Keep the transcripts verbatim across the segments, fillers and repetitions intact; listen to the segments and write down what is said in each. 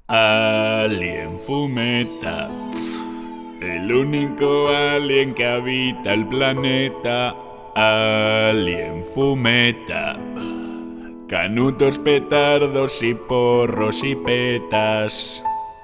Alien Fumeta, el único alien que habita el planeta. Alien Fumeta, canutos, petardos y porros y petas.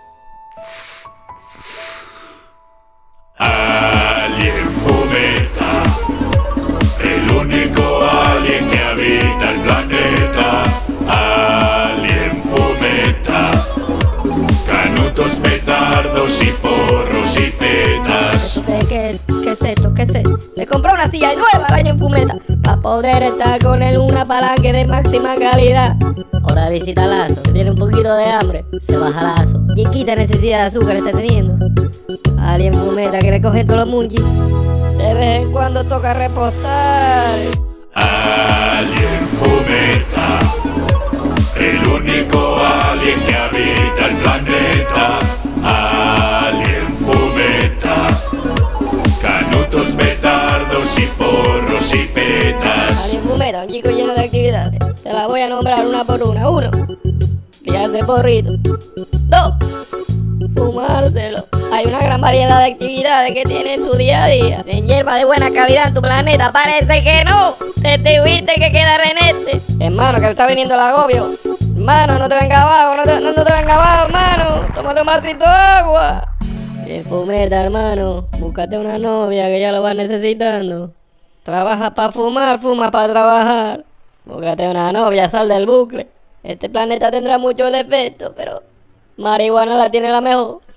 Alien Fumeta, el único alien que habita el planeta. Alien Fumeta, canutos, petardos y porros y petas. ¿Qué, qué es esto? ¿Qué es esto? Se compró una silla nueva el Alien Fumeta para poder estar con él una palanque de máxima calidad. Hora de visitar Lazo, que tiene un poquito de hambre, se baja Lazo. Y quita necesidad de azúcar está teniendo. Alien Fumeta que le cogen todos los munchies. De vez en cuando toca repostar. Alien Fumeta, el único alien que habita el planeta. Alien Fumeta, canutos, petardos y porros y petas. Alien Fumeta, un chico lleno de actividades. Se las voy a nombrar una por una. Uno, criarse porrito. Dos, fumárselo. Hay una gran variedad de actividades que tiene en su día a día. En hierba de buena calidad en tu planeta, parece que no. Te tuviste que quedar en este. Hermano, que está viniendo el agobio. Hermano, no te venga abajo, no te, no, no te venga abajo, hermano. Tómate un vasito de agua. El Fumeta, hermano, búscate una novia que ya lo vas necesitando. Trabaja para fumar, fuma para trabajar. Búscate una novia, sal del bucle. Este planeta tendrá muchos defectos, pero marihuana la tiene la mejor.